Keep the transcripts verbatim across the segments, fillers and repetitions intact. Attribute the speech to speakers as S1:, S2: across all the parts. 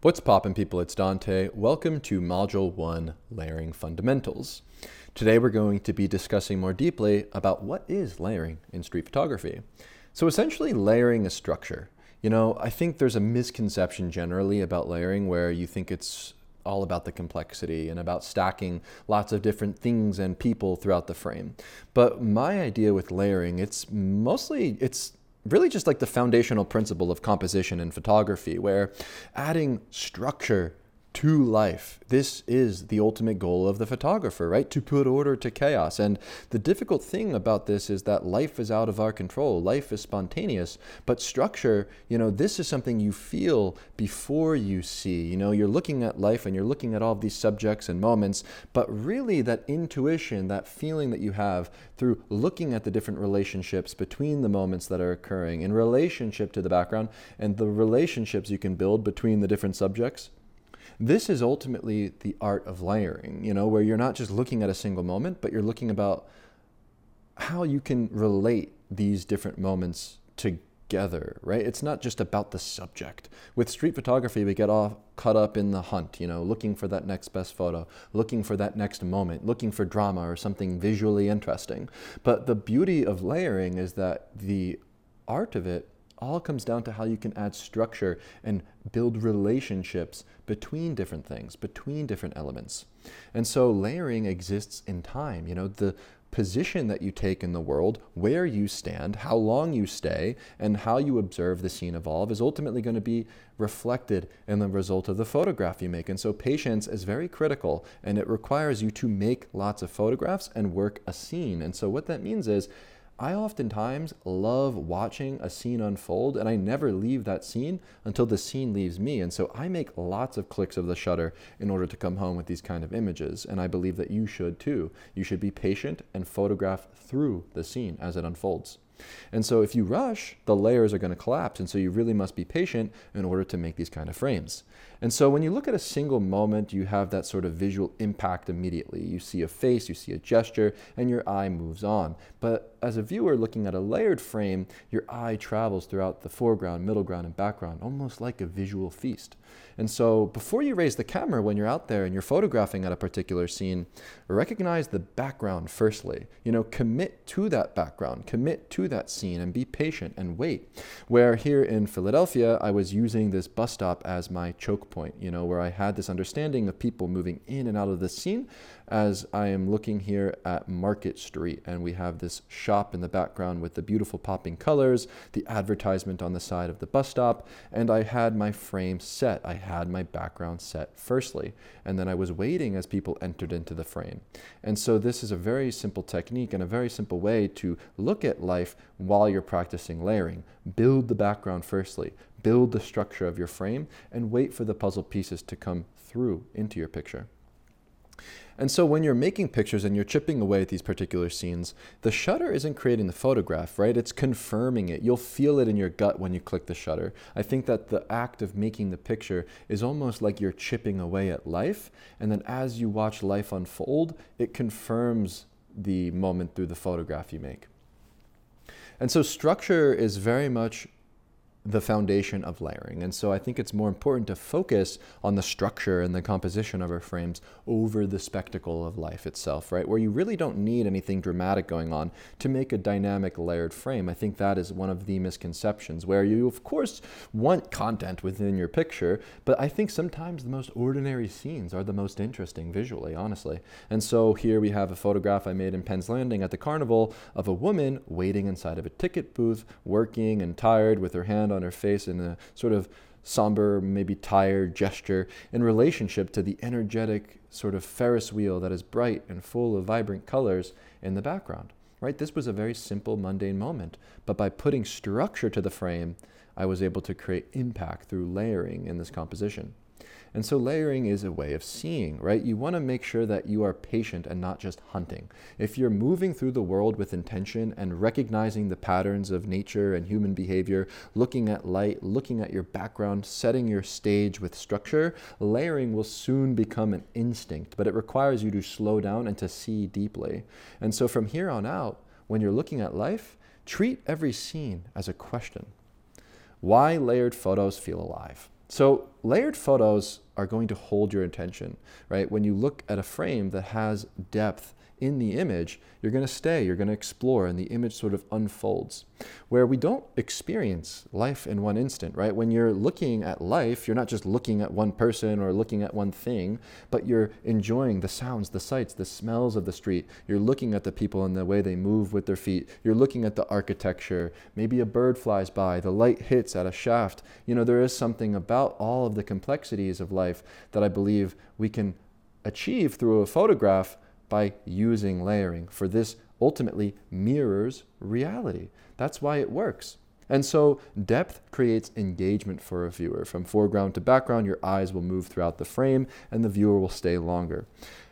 S1: What's poppin', people? It's Dante. Welcome to Module one, Layering Fundamentals. Today we're going to be discussing more deeply about what is layering in street photography. So essentially, layering a structure. You know, I think there's a misconception generally about layering where you think it's all about the complexity and about stacking lots of different things and people throughout the frame. But my idea with layering, it's mostly, it's really just like the foundational principle of composition in photography, where adding structure to life, this is the ultimate goal of the photographer, right? To put order to chaos. And the difficult thing about this is that life is out of our control. Life is spontaneous, but structure, you know, this is something you feel before you see. You know, you're looking at life and you're looking at all of these subjects and moments, but really that intuition, that feeling that you have through looking at the different relationships between the moments that are occurring in relationship to the background and the relationships you can build between the different subjects. This is ultimately the art of layering, you know, where you're not just looking at a single moment, but you're looking about how you can relate these different moments together, right? It's not just about the subject. With street photography, we get all caught up in the hunt, you know, looking for that next best photo, looking for that next moment, looking for drama or something visually interesting. But the beauty of layering is that the art of it all comes down to how you can add structure and build relationships between different things, between different elements. And so layering exists in time. You know, the position that you take in the world, where you stand, how long you stay, and how you observe the scene evolve is ultimately going to be reflected in the result of the photograph you make. And so patience is very critical, and it requires you to make lots of photographs and work a scene. And so what that means is, I oftentimes love watching a scene unfold, and I never leave that scene until the scene leaves me. And so I make lots of clicks of the shutter in order to come home with these kind of images. And I believe that you should too. You should be patient and photograph through the scene as it unfolds. And so if you rush, the layers are going to collapse. And so you really must be patient in order to make these kind of frames. And so when you look at a single moment, you have that sort of visual impact immediately. You see a face, you see a gesture, and your eye moves on. But as a viewer looking at a layered frame, your eye travels throughout the foreground, middle ground, and background, almost like a visual feast. And so before you raise the camera when you're out there and you're photographing at a particular scene, recognize the background firstly. You know, commit to that background, commit to that scene, and be patient and wait. Where here in Philadelphia, I was using this bus stop as my choke point, you know, where I had this understanding of people moving in and out of the scene as I am looking here at Market Street, and we have this shop in the background with the beautiful popping colors, the advertisement on the side of the bus stop, and I had my frame set. I had my background set firstly, and then I was waiting as people entered into the frame. And so this is a very simple technique and a very simple way to look at life while you're practicing layering. Build the background firstly, build the structure of your frame, and wait for the puzzle pieces to come through into your picture. And so when you're making pictures and you're chipping away at these particular scenes, the shutter isn't creating the photograph, right? It's confirming it. You'll feel it in your gut when you click the shutter. I think that the act of making the picture is almost like you're chipping away at life. And then as you watch life unfold, it confirms the moment through the photograph you make. And so structure is very much the foundation of layering. And so I think it's more important to focus on the structure and the composition of our frames over the spectacle of life itself, right? Where you really don't need anything dramatic going on to make a dynamic layered frame. I think that is one of the misconceptions, where you of course want content within your picture, but I think sometimes the most ordinary scenes are the most interesting visually, honestly. And so here we have a photograph I made in Penn's Landing at the carnival of a woman waiting inside of a ticket booth, working and tired with her hand on her face in a sort of somber, maybe tired gesture in relationship to the energetic sort of Ferris wheel that is bright and full of vibrant colors in the background, right? This was a very simple, mundane moment, but by putting structure to the frame, I was able to create impact through layering in this composition. And so layering is a way of seeing, right? You want to make sure that you are patient and not just hunting. If you're moving through the world with intention and recognizing the patterns of nature and human behavior, looking at light, looking at your background, setting your stage with structure, layering will soon become an instinct, but it requires you to slow down and to see deeply. And so from here on out, when you're looking at life, treat every scene as a question. Why layered photos feel alive? So layered photos are going to hold your attention, right? When you look at a frame that has depth in the image, you're going to stay, you're going to explore, and the image sort of unfolds. Where we don't experience life in one instant, right? When you're looking at life, you're not just looking at one person or looking at one thing, but you're enjoying the sounds, the sights, the smells of the street. You're looking at the people and the way they move with their feet. You're looking at the architecture. Maybe a bird flies by, the light hits at a shaft. You know, there is something about all of the complexities of life that I believe we can achieve through a photograph by using layering, for this ultimately mirrors reality. That's why it works. And so depth creates engagement for a viewer. From foreground to background, your eyes will move throughout the frame and the viewer will stay longer.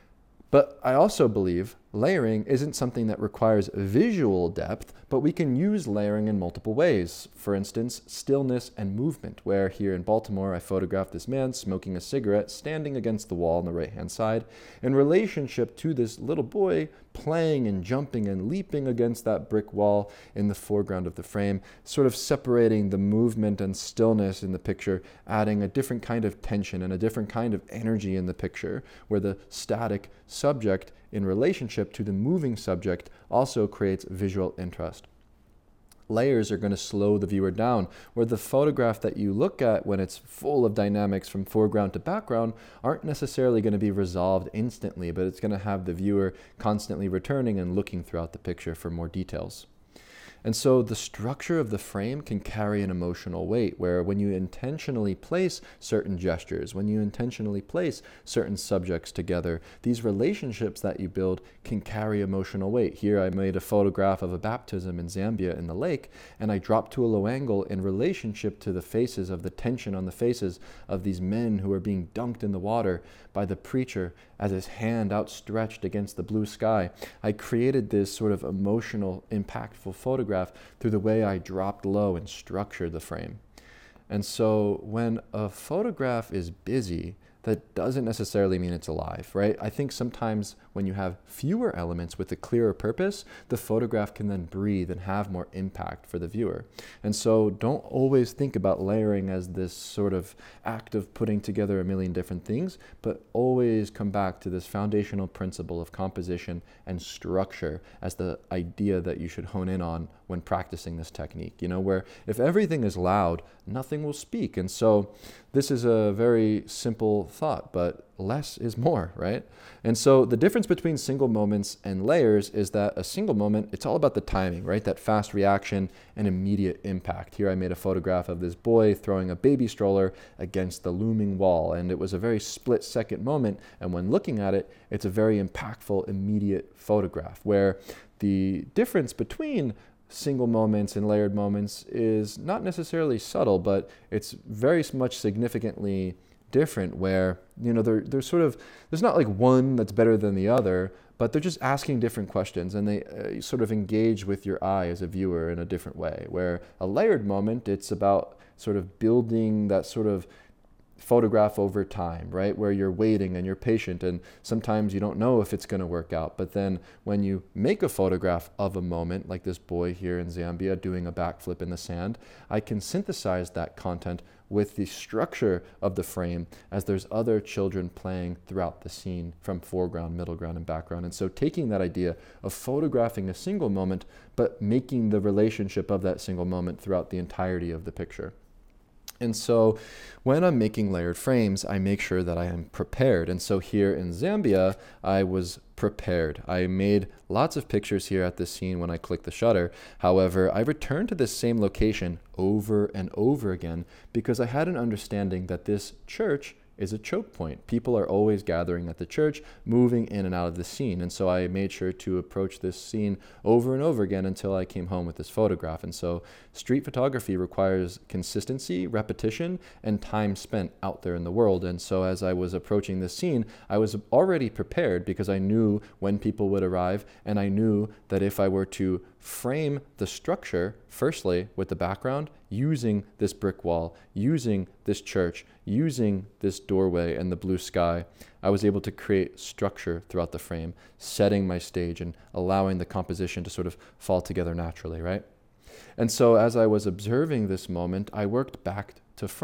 S1: But I also believe layering isn't something that requires visual depth, but we can use layering in multiple ways. For instance, stillness and movement, where here in Baltimore, I photographed this man smoking a cigarette standing against the wall on the right-hand side in relationship to this little boy playing and jumping and leaping against that brick wall in the foreground of the frame, sort of separating the movement and stillness in the picture, adding a different kind of tension and a different kind of energy in the picture, where the static subject in relationship to the moving subject also creates visual interest. Layers are going to slow the viewer down, where the photograph that you look at when it's full of dynamics from foreground to background aren't necessarily going to be resolved instantly, but it's going to have the viewer constantly returning and looking throughout the picture for more details. And so the structure of the frame can carry an emotional weight, where when you intentionally place certain gestures, when you intentionally place certain subjects together, these relationships that you build can carry emotional weight. Here I made a photograph of a baptism in Zambia in the lake, and I dropped to a low angle in relationship to the faces of the tension on the faces of these men who are being dunked in the water by the preacher as his hand outstretched against the blue sky. I created this sort of emotional, impactful photograph through the way I dropped low and structured the frame. And so when a photograph is busy, that doesn't necessarily mean it's alive, right? I think sometimes when you have fewer elements with a clearer purpose, the photograph can then breathe and have more impact for the viewer. And so don't always think about layering as this sort of act of putting together a million different things, but always come back to this foundational principle of composition and structure as the idea that you should hone in on when practicing this technique, you know, where if everything is loud, nothing will speak. And so this is a very simple thought, but less is more, right? And so the difference between single moments and layers is that a single moment, it's all about the timing, right? That fast reaction and immediate impact. Here I made a photograph of this boy throwing a baby stroller against the looming wall, and it was a very split second moment. And when looking at it, it's a very impactful, immediate photograph, where the difference between single moments and layered moments is not necessarily subtle, but it's very much significantly different, where, you know, they're, they're sort of, there's not like one that's better than the other, but they're just asking different questions, and they uh, sort of engage with your eye as a viewer in a different way. Where a layered moment, it's about sort of building that sort of photograph over time, right? Where you're waiting and you're patient, and sometimes you don't know if it's going to work out. But then when you make a photograph of a moment, like this boy here in Zambia doing a backflip in the sand, I can synthesize that content with the structure of the frame, as there's other children playing throughout the scene from foreground, middle ground, and background. And so taking that idea of photographing a single moment, but making the relationship of that single moment throughout the entirety of the picture. And so when I'm making layered frames, I make sure that I am prepared. And so here in Zambia, I was prepared. I made lots of pictures here at this scene when I clicked the shutter. However, I returned to this same location over and over again because I had an understanding that this church is a choke point. People are always gathering at the church, moving in and out of the scene. And so I made sure to approach this scene over and over again until I came home with this photograph. And so street photography requires consistency, repetition, and time spent out there in the world. And so as I was approaching this scene, I was already prepared because I knew when people would arrive, and I knew that if I were to frame the structure, firstly with the background, using this brick wall, using this church, using this doorway and the blue sky, I was able to create structure throughout the frame, setting my stage and allowing the composition to sort of fall together naturally, right? And so as I was observing this moment, I worked back to front,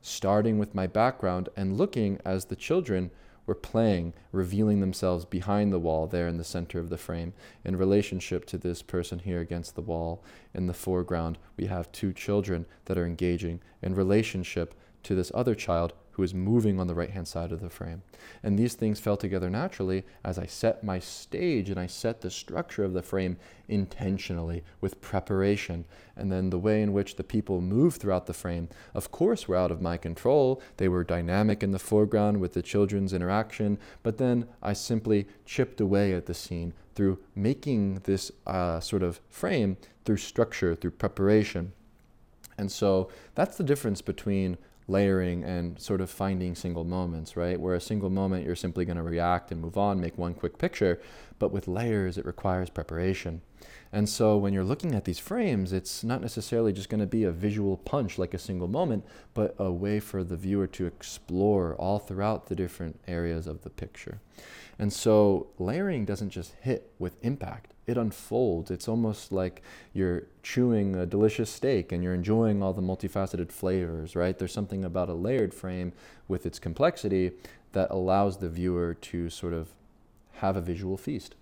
S1: starting with my background and looking as the children were playing, revealing themselves behind the wall there in the center of the frame in relationship to this person here against the wall. In the foreground, we have two children that are engaging in relationship to this other child who is moving on the right-hand side of the frame. And these things fell together naturally as I set my stage and I set the structure of the frame intentionally with preparation. And then the way in which the people move throughout the frame, of course, were out of my control. They were dynamic in the foreground with the children's interaction, but then I simply chipped away at the scene through making this uh, sort of frame through structure, through preparation. And so that's the difference between layering and sort of finding single moments, right? Where a single moment, you're simply going to react and move on, make one quick picture. But with layers, it requires preparation. And so when you're looking at these frames, it's not necessarily just going to be a visual punch like a single moment, but a way for the viewer to explore all throughout the different areas of the picture. And so layering doesn't just hit with impact. It unfolds. It's almost like you're chewing a delicious steak and you're enjoying all the multifaceted flavors, right? There's something about a layered frame with its complexity that allows the viewer to sort of have a visual feast.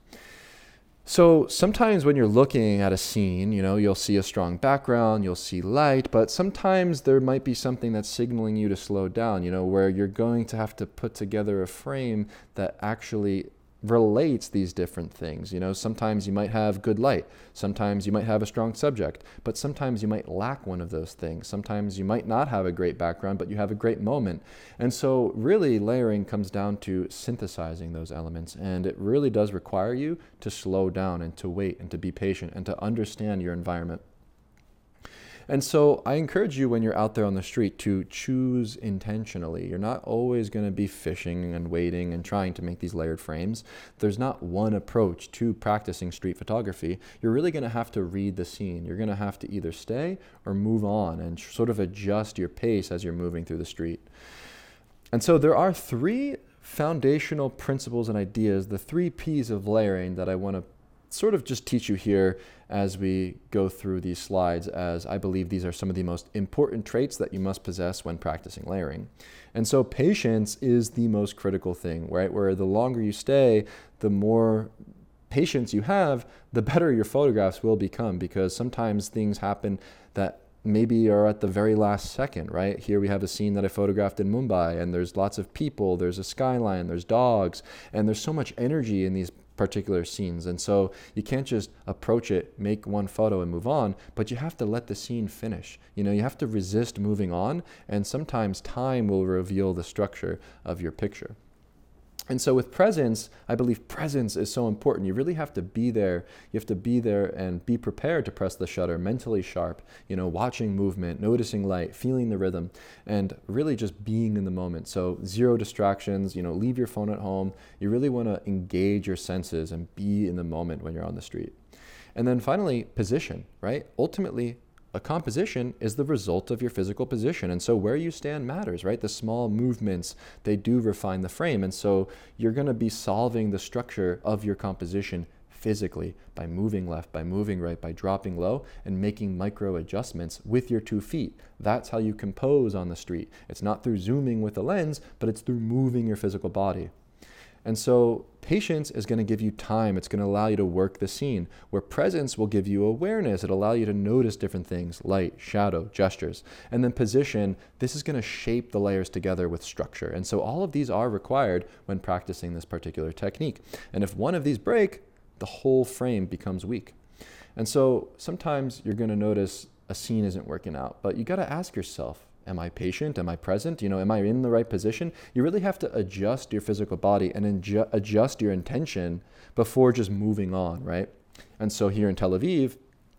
S1: So sometimes when you're looking at a scene, you know, you'll see a strong background, you'll see light, but sometimes there might be something that's signaling you to slow down, you know, where you're going to have to put together a frame that actually relates these different things. You know, sometimes you might have good light, sometimes you might have a strong subject, but sometimes you might lack one of those things. Sometimes you might not have a great background, but you have a great moment. And so really layering comes down to synthesizing those elements, and it really does require you to slow down and to wait and to be patient and to understand your environment. And so I encourage you when you're out there on the street to choose intentionally. You're not always going to be fishing and waiting and trying to make these layered frames. There's not one approach to practicing street photography. You're really going to have to read the scene. You're going to have to either stay or move on and sort of adjust your pace as you're moving through the street. And so there are three foundational principles and ideas, the three P's of layering that I want to sort of just teach you here as we go through these slides, as I believe these are some of the most important traits that you must possess when practicing layering. And so patience is the most critical thing, right? Where the longer you stay, the more patience you have, the better your photographs will become, because sometimes things happen that maybe are at the very last second, right? Here we have a scene that I photographed in Mumbai, and there's lots of people, there's a skyline, there's dogs, and there's so much energy in these particular scenes. And so you can't just approach it, make one photo and move on, but you have to let the scene finish. You know, you have to resist moving on, and sometimes time will reveal the structure of your picture. And so with presence, I believe presence is so important. You really have to be there. You have to be there and be prepared to press the shutter, mentally sharp, you know, watching movement, noticing light, feeling the rhythm, and really just being in the moment. So zero distractions, you know, leave your phone at home. You really want to engage your senses and be in the moment when you're on the street. And then finally, position, right? Ultimately, a composition is the result of your physical position. And so where you stand matters, right? The small movements, they do refine the frame. And so you're going to be solving the structure of your composition physically by moving left, by moving right, by dropping low and making micro adjustments with your two feet. That's how you compose on the street. It's not through zooming with a lens, but it's through moving your physical body. And so patience is going to give you time. It's going to allow you to work the scene, where presence will give you awareness. It'll allow you to notice different things, light, shadow, gestures. And then position, this is going to shape the layers together with structure. And so all of these are required when practicing this particular technique. And if one of these break, the whole frame becomes weak. And so sometimes you're going to notice a scene isn't working out, but you got to ask yourself, am I patient? Am I present? You know, am I in the right position? You really have to adjust your physical body and adju- adjust your intention before just moving on, right? And so here in Tel Aviv,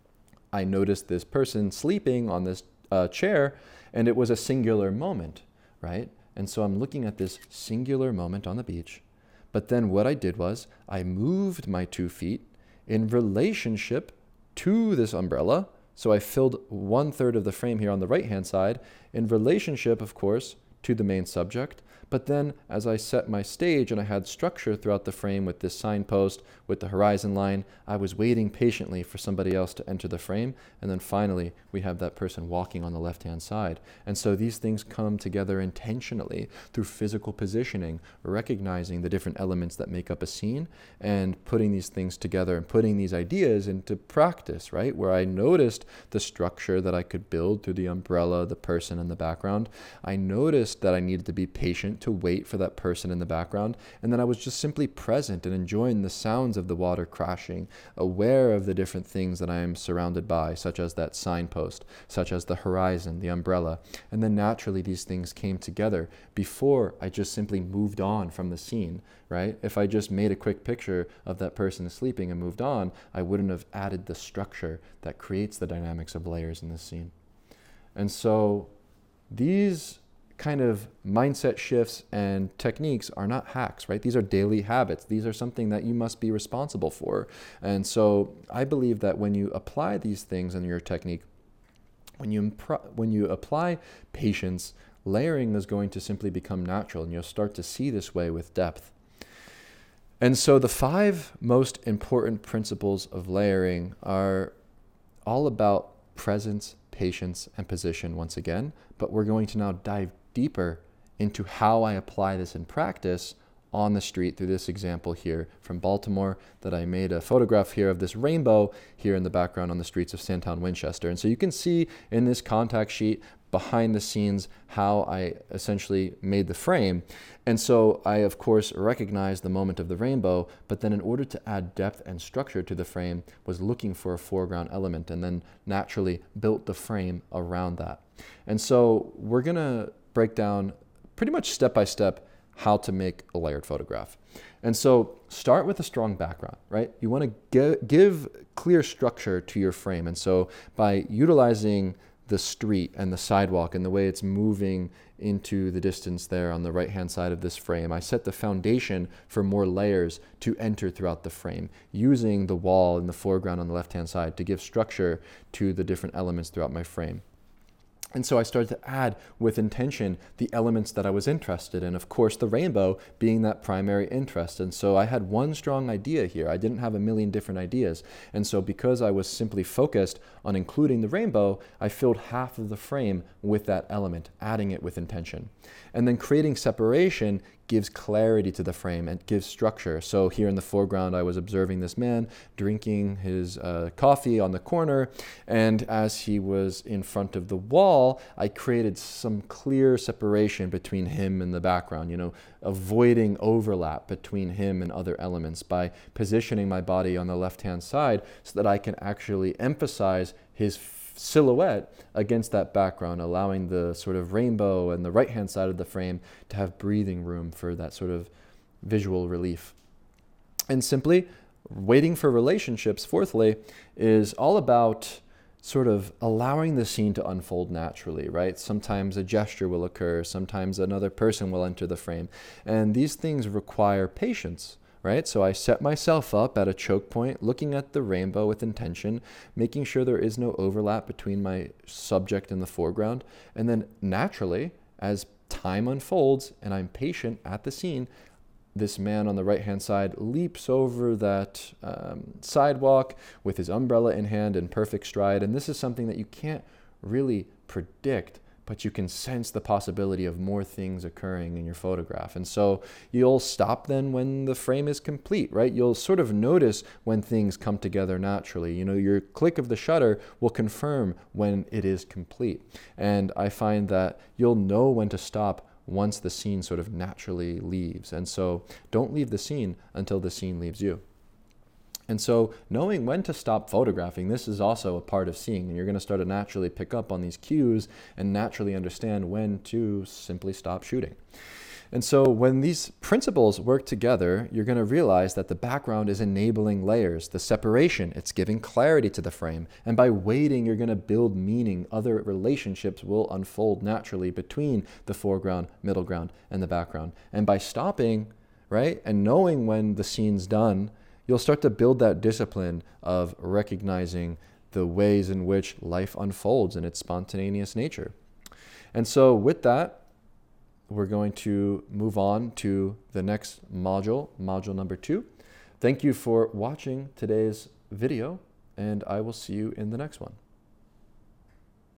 S1: I noticed this person sleeping on this uh, chair, and it was a singular moment, right? And so I'm looking at this singular moment on the beach. But then what I did was I moved my two feet in relationship to this umbrella. So I filled one third of the frame here on the right-hand side in relationship, of course, to the main subject. But then as I set my stage and I had structure throughout the frame with this signpost, with the horizon line, I was waiting patiently for somebody else to enter the frame. And then finally, we have that person walking on the left-hand side. And so these things come together intentionally through physical positioning, recognizing the different elements that make up a scene and putting these things together and putting these ideas into practice, right? Where I noticed the structure that I could build through the umbrella, the person in the background. I noticed that I needed to be patient to wait for that person in the background. And then I was just simply present and enjoying the sounds of the water crashing, aware of the different things that I am surrounded by, such as that signpost, such as the horizon, the umbrella. And then naturally these things came together before I just simply moved on from the scene, right? If I just made a quick picture of that person sleeping and moved on, I wouldn't have added the structure that creates the dynamics of layers in this scene. And so these kind of mindset shifts and techniques are not hacks, right? These are daily habits. These are something that you must be responsible for. And so I believe that when you apply these things in your technique, when you impro- when you apply patience, layering is going to simply become natural, and you'll start to see this way with depth. And so the five most important principles of layering are all about presence, patience, and position once again, but we're going to now dive deeper into how I apply this in practice on the street through this example here from Baltimore that I made a photograph here of this rainbow here in the background on the streets of Sandtown, Winchester. And so you can see in this contact sheet behind the scenes how I essentially made the frame. And so I, of course, recognized the moment of the rainbow, but then in order to add depth and structure to the frame was looking for a foreground element and then naturally built the frame around that. And so we're gonna break down pretty much step by step how to make a layered photograph. And so start with a strong background, right? You wanna give clear structure to your frame. And so by utilizing the street and the sidewalk and the way it's moving into the distance there on the right-hand side of this frame, I set the foundation for more layers to enter throughout the frame, using the wall in the foreground on the left-hand side to give structure to the different elements throughout my frame. And so I started to add with intention the elements that I was interested in, of course, the rainbow being that primary interest. And so I had one strong idea here. I didn't have a million different ideas. And so because I was simply focused on including the rainbow, I filled half of the frame with that element, adding it with intention. And then creating separation gives clarity to the frame and gives structure. So here in the foreground, I was observing this man drinking his uh, coffee on the corner. And as he was in front of the wall, I created some clear separation between him and the background, you know, avoiding overlap between him and other elements by positioning my body on the left-hand side so that I can actually emphasize his silhouette against that background, allowing the sort of rainbow and the right-hand side of the frame to have breathing room for that sort of visual relief. And simply, waiting for relationships, fourthly, is all about sort of allowing the scene to unfold naturally, right? Sometimes a gesture will occur, sometimes another person will enter the frame, and these things require patience. Right? So I set myself up at a choke point, looking at the rainbow with intention, making sure there is no overlap between my subject and the foreground. And then naturally, as time unfolds and I'm patient at the scene, this man on the right-hand side leaps over that um, sidewalk with his umbrella in hand in perfect stride. And this is something that you can't really predict, but you can sense the possibility of more things occurring in your photograph. And so you'll stop then when the frame is complete, right? You'll sort of notice when things come together naturally. You know, your click of the shutter will confirm when it is complete. And I find that you'll know when to stop once the scene sort of naturally leaves. And so don't leave the scene until the scene leaves you. And so knowing when to stop photographing, this is also a part of seeing, and you're going to start to naturally pick up on these cues and naturally understand when to simply stop shooting. And so when these principles work together, you're going to realize that the background is enabling layers, the separation, it's giving clarity to the frame. And by waiting, you're going to build meaning. Other relationships will unfold naturally between the foreground, middle ground, and the background. And by stopping, right, and knowing when the scene's done, you'll start to build that discipline of recognizing the ways in which life unfolds in its spontaneous nature. And so with that, we're going to move on to the next module, module number two. Thank you for watching today's video, and I will see you in the next one.